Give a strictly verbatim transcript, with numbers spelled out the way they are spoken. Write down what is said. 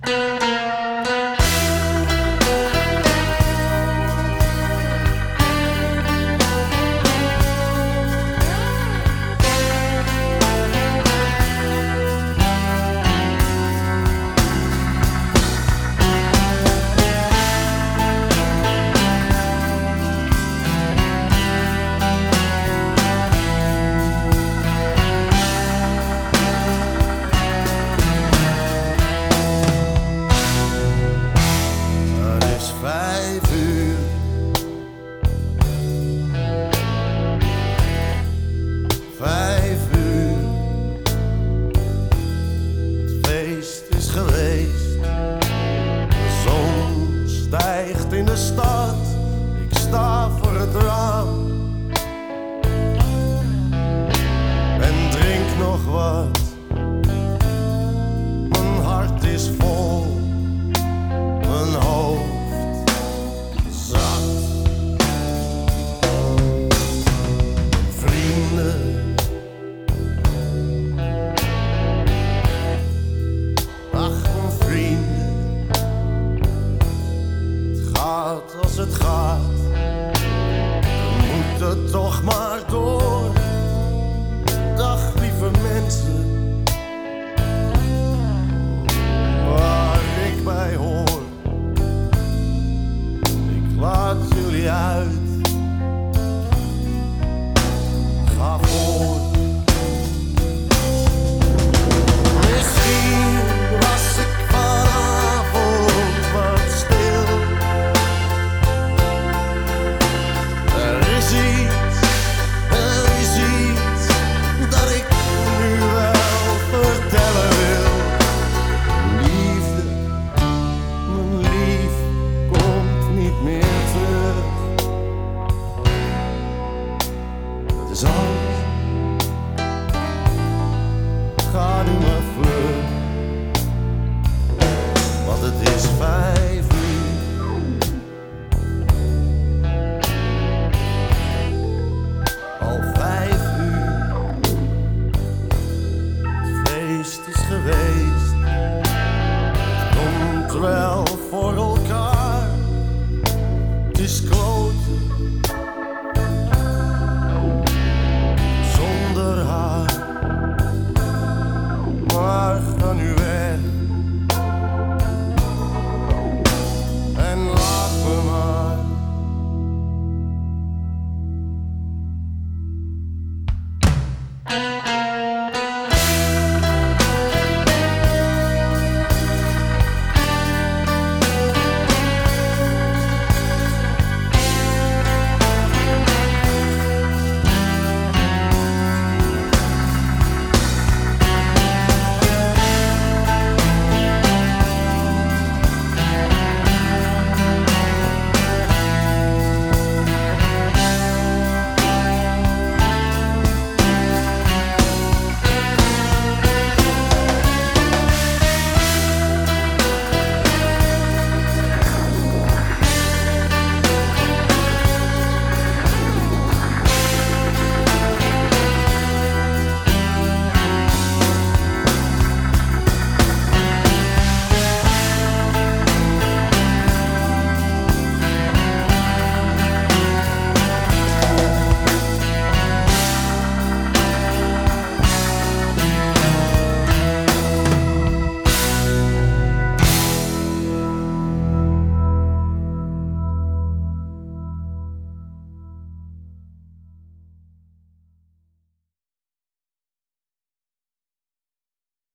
In de stad, ik sta voor het raam en drink nog wat. Mijn hart is vol, mijn hoofd zat. Vrienden, ach mijn vrienden. Als het gaat, we moeten toch maar door. Dag lieve mensen, waar ik bij hoor. Ik laat jullie uit, ga voor. Misschien was ik vanavond wat stil. Dus alles, ga nu maar vlug, want het is vijf uur. Al vijf uur, het feest is geweest, het komt wel.